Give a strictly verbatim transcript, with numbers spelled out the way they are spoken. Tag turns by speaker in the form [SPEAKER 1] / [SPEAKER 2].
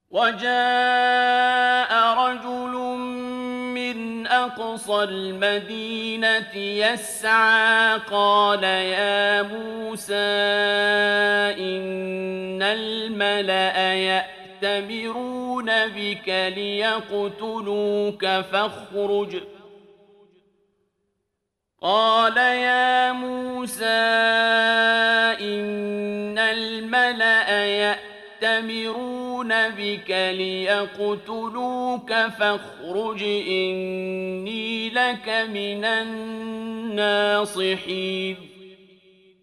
[SPEAKER 1] وجاء رجل من أقصى المدينة يسعى قال يا موسى إن الملأ يأتمرون بك ليقتلوك فاخرج قال يا موسى إن الملأ يأتمرون بك ليقتلوك فاخرج إني لك من الناصحين